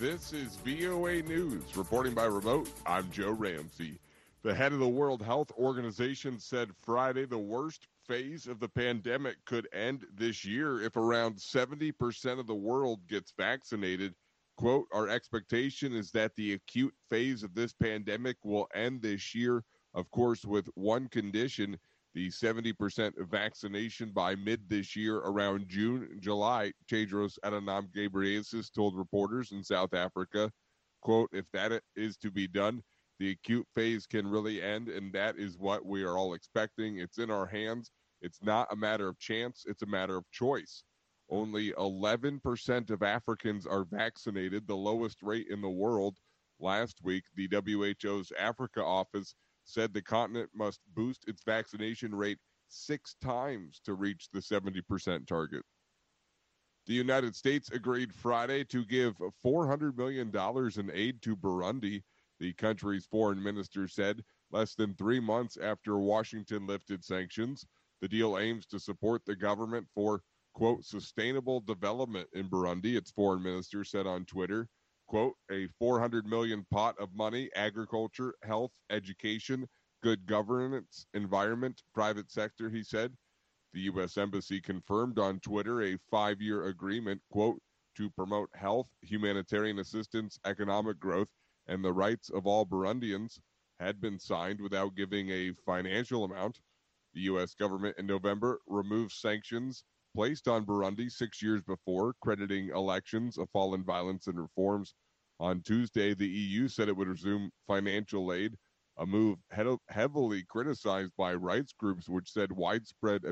This is VOA News. Reporting by remote, I'm Joe Ramsey. The head of the World Health Organization said Friday the worst phase of the pandemic could end this year if around 70% of the world gets vaccinated. Quote, our expectation is that the acute phase of this pandemic will end this year, of course, with one condition, the 70% vaccination by mid this year around June and July, Tedros Adhanom Ghebreyesus told reporters in South Africa. Quote, if that is to be done, the acute phase can really end, and that is what we are all expecting. It's in our hands. It's not a matter of chance. It's a matter of choice. Only 11% of Africans are vaccinated, the lowest rate in the world. Last week, the WHO's Africa office said the continent must boost its vaccination rate 6 times to reach the 70% target. The United States agreed Friday to give $400 million in aid to Burundi, the country's foreign minister said, less than 3 months after Washington lifted sanctions. The deal aims to support the government for, quote, sustainable development in Burundi, its foreign minister said on Twitter. Quote, a $400 million pot of money, agriculture, health, education, good governance, environment, private sector, he said. The U.S. Embassy confirmed on Twitter a 5-year agreement, quote, to promote health, humanitarian assistance, economic growth, and the rights of all Burundians had been signed without giving a financial amount. The U.S. government in November removed sanctions placed on Burundi 6 years before, crediting elections, a fall in violence, and reforms. On Tuesday, the EU said it would resume financial aid, a move heavily criticized by rights groups, which said widespread